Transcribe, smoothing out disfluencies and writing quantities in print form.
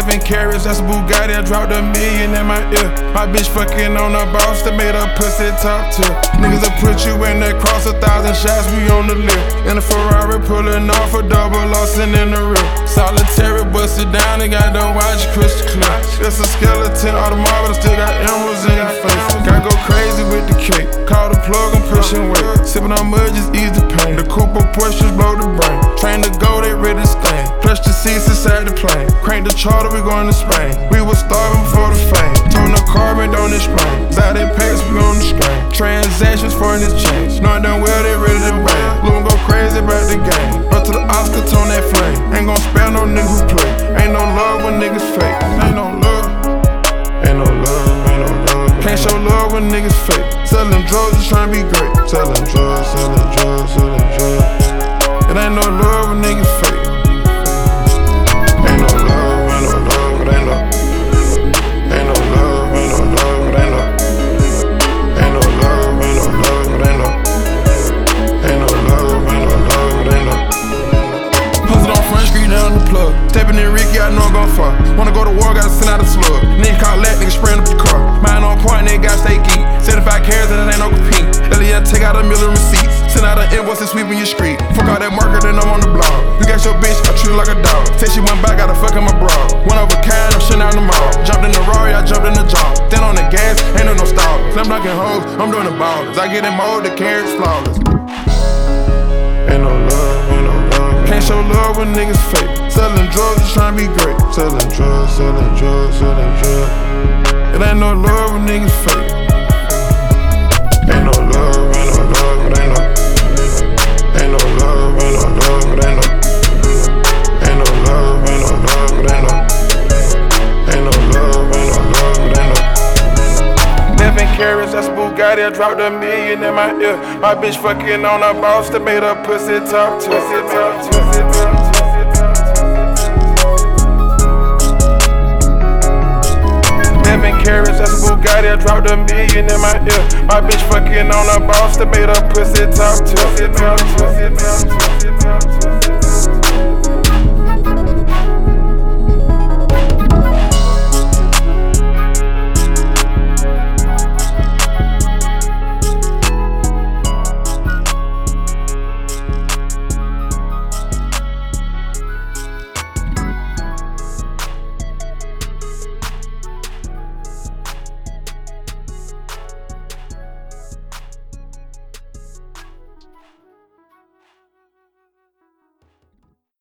7 carats, that's a Bugatti, I dropped $1 million in my ear. My bitch fucking on a boss that made her pussy top tier. Niggas will put you in that cross, 1,000 shots, we on the lift. In a Ferrari pulling off a double Lawson in the rear. Solitary, bust it down, they got the watch crystal clear. It's a skeleton, all the marble, still got emeralds in your face. Gotta go crazy with the cake, call the plug, I'm pushing weight. Sipping on mud, just ease the pain. The coupe portions blow the brain. Train to go, they ready to stain. Plush the seats inside the plane. Crank the charter, we going to Spain. We was starving before the fame. Tone the carbon, don't explain. Side they packs, we on the screen. Transactions, foreign exchange. Knowing damn well they ready to bang. Blue go crazy about the game. Run to the Oscar, tone that flame. Ain't gon' spare no nigga who play. Ain't no love when niggas fake. Ain't no love. Ain't no love, ain't no love. Can't show love when niggas fake. Selling drugs, just trying to be great. Selling drugs, selling drugs, selling drugs. It ain't no love when niggas fake. Ain't no love, ain't no love, it ain't no. Ain't no love, ain't no love, it ain't no. Ain't no love, ain't no love, it ain't no. Ain't no love, ain't no love, it ain't no. Hustle on Front Street down the plug. Stepping in Ricky, I know I'm gon' fuck. Wanna go to war, gotta send out a slug. Nigga call that, nigga spraying up the car. Mine on point, nigga got stay geek. 75 carats and it ain't no compete. Elliot take out $1 million receipts. Send out an invoice and sweeping your street. Fuck all that market, then I'm on the blog. You got your bitch, I treat her like a dog. Say she went back, gotta fuck in my bra. One of a kind, I'm shitting out the mall. Jumped in the Rari, I jumped in the jaw. Then on the gas, ain't no stall. Slam dunking hoes, I'm doing the ballers. I get in mode, the carrots flawless. Ain't no love, ain't no love. Can't show love when niggas fake. Selling drugs, just trying to be great. Selling drugs, selling drugs, selling drugs. It ain't no love when niggas fake. Ain't no love, ain't no love, it ain't no. Ain't no love, ain't no love, it ain't no. Ain't no love, ain't no love, it ain't no. Ain't no love, ain't no love, it ain't no. 7 carats, that's a Bugatti, I dropped $1 million in my ear. My bitch fucking on a boss that made her pussy top tier. 7 carats, that's a Bugatti, I dropped $1 million in my ear. My bitch fucking on a boss that made her pussy top tier.